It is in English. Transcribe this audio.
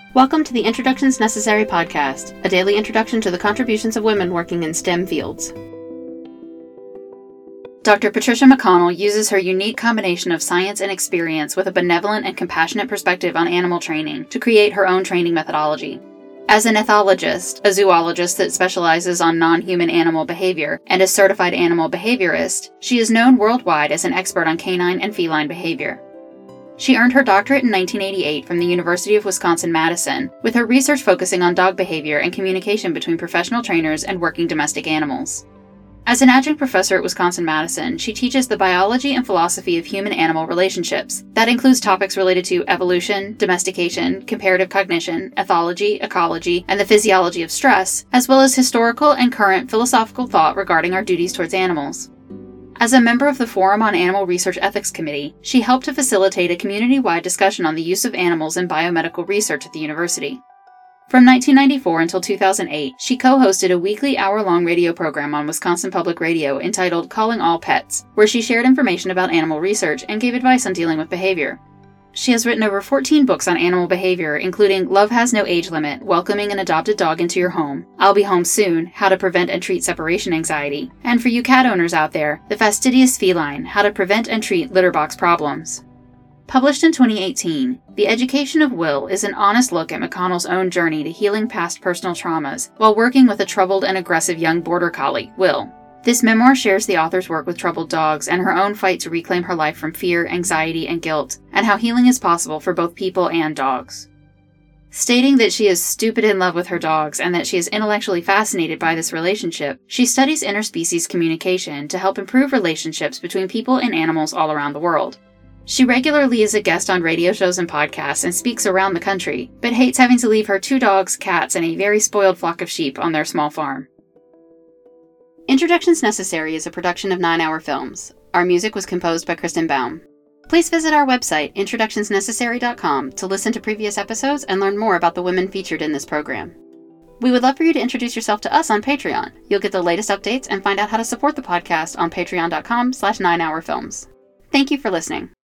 Welcome to the Introductions Necessary podcast, a daily introduction to the contributions of women working in STEM fields. Dr. Patricia McConnell uses her unique combination of science and experience with a benevolent and compassionate perspective on animal training to create her own training methodology. As an ethologist, a zoologist that specializes on non-human animal behavior, and a certified animal behaviorist, she is known worldwide as an expert on canine and feline behavior. She earned her doctorate in 1988 from the University of Wisconsin-Madison, with her research focusing on dog behavior and communication between professional trainers and working domestic animals. As an adjunct professor at Wisconsin-Madison, she teaches the biology and philosophy of human-animal relationships. That includes topics related to evolution, domestication, comparative cognition, ethology, ecology, and the physiology of stress, as well as historical and current philosophical thought regarding our duties towards animals. As a member of the Forum on Animal Research Ethics Committee, she helped to facilitate a community-wide discussion on the use of animals in biomedical research at the university. From 1994 until 2008, she co-hosted a weekly hour-long radio program on Wisconsin Public Radio entitled Calling All Pets, where she shared information about animal research and gave advice on dealing with behavior. She has written over 14 books on animal behavior, including Love Has No Age Limit, Welcoming an Adopted Dog into Your Home, I'll Be Home Soon, How to Prevent and Treat Separation Anxiety, and for you cat owners out there, The Fastidious Feline, How to Prevent and Treat Litter Box Problems. Published in 2018, The Education of Will is an honest look at McConnell's own journey to healing past personal traumas while working with a troubled and aggressive young border collie, Will. This memoir shares the author's work with troubled dogs and her own fight to reclaim her life from fear, anxiety, and guilt, and how healing is possible for both people and dogs. Stating that she is stupid in love with her dogs and that she is intellectually fascinated by this relationship, she studies interspecies communication to help improve relationships between people and animals all around the world. She regularly is a guest on radio shows and podcasts and speaks around the country, but hates having to leave her 2 dogs, cats, and a very spoiled flock of sheep on their small farm. Introductions Necessary is a production of 9 Hour Films. Our music was composed by Kristen Baum. Please visit our website, introductionsnecessary.com, to listen to previous episodes and learn more about the women featured in this program. We would love for you to introduce yourself to us on Patreon. You'll get the latest updates and find out how to support the podcast on patreon.com/9hourfilms. Thank you for listening.